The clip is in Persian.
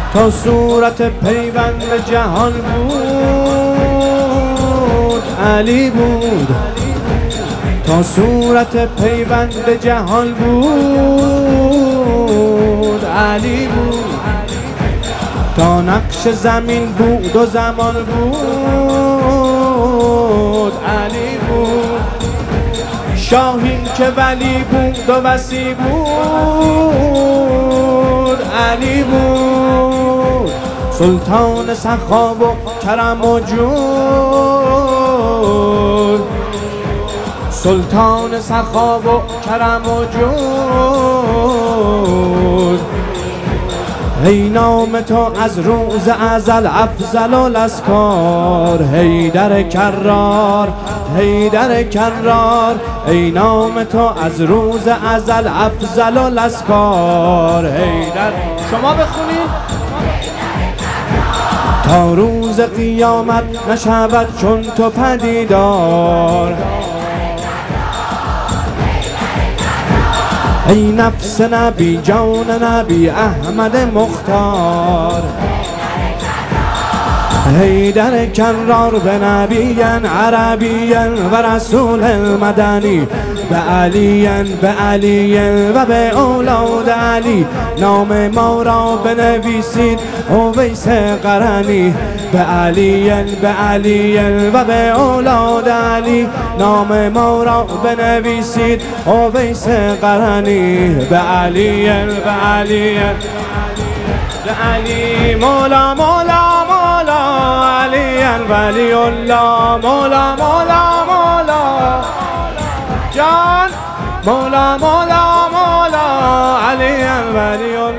تا صورت پیوند جهان بود علی بود، تا صورت پیوند جهان بود علی بود، تا نقش زمین بود و زمان بود علی بود، شاهین که ولی بود و وصی بود علی بود، سلطان سخا و کرم و جود، سلطان سخا و کرم و جود. ای نام تو از روز ازل افضل الاسکار، حیدر کرار حیدر کرار، ای نام تو از روز ازل افضل الاسکار حیدر. شما بخونید تا روز قیامت نشود چون تو پدیدار، ای نفس نبی جان نبی احمد مختار، حیدر کرار به نبیین عربیین و رسول المدنی، به علیین و به اولاد علی، نام ما را بنویسید اویس قرنی، به علیین و به اولاد علی، نام ما را بنویسید اویس قرنی، به علیین به علی مولا مولا مولا علی ولی الله مولا مولا مولا جان مولا مولا مولا علی ولی الله.